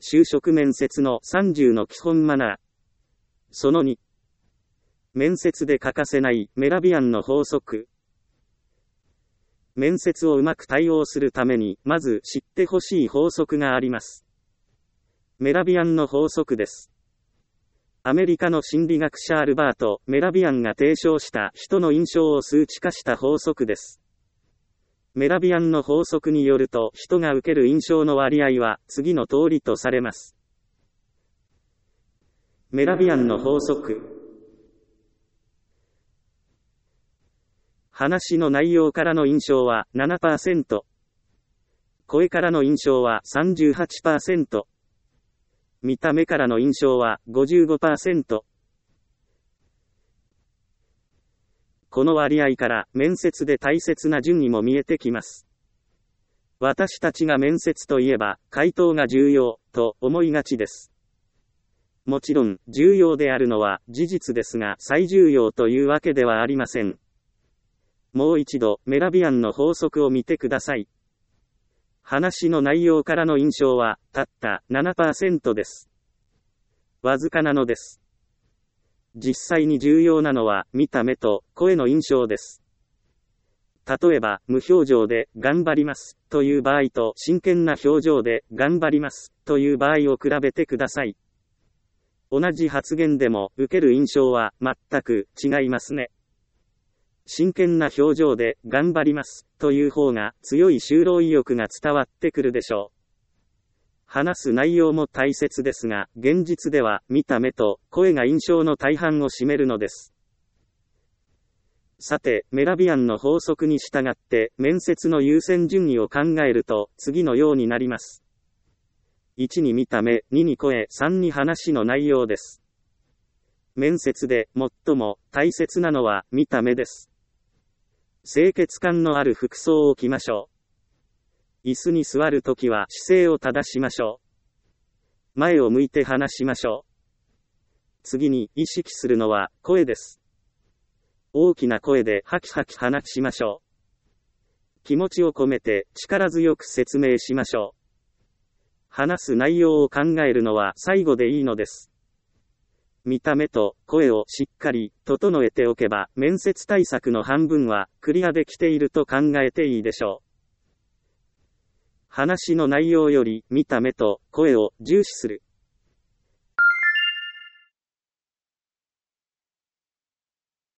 就職面接の30の基本マナー。その2。面接で欠かせないメラビアンの法則。面接をうまく対応するために、まず知ってほしい法則があります。メラビアンの法則です。アメリカの心理学者アルバート・メラビアンが提唱した人の印象を数値化した法則です。メラビアンの法則によると、人が受ける印象の割合は次の通りとされます。メラビアンの法則。話の内容からの印象は 7%。声からの印象は 38%。見た目からの印象は 55%。この割合から面接で大切な順位も見えてきます。私たちが面接といえば回答が重要と思いがちです。もちろん重要であるのは事実ですが、最重要というわけではありません。もう一度メラビアンの法則を見てください。話の内容からの印象はたった 7% です。わずかなのです。実際に重要なのは見た目と声の印象です。例えば無表情で頑張りますという場合と真剣な表情で頑張りますという場合を比べてください。同じ発言でも受ける印象は全く違いますね。真剣な表情で頑張りますという方が強い就労意欲が伝わってくるでしょう。話す内容も大切ですが、現実では見た目と声が印象の大半を占めるのです。さて、メラビアンの法則に従って面接の優先順位を考えると次のようになります。1に見た目、2に声、3に話の内容です。面接で最も大切なのは見た目です。清潔感のある服装を着ましょう。椅子に座るときは姿勢を正しましょう。前を向いて話しましょう。次に意識するのは声です。大きな声でハキハキ話しましょう。気持ちを込めて力強く説明しましょう。話す内容を考えるのは最後でいいのです。見た目と声をしっかり整えておけば、面接対策の半分はクリアできていると考えていいでしょう。話の内容より見た目と声を重視する。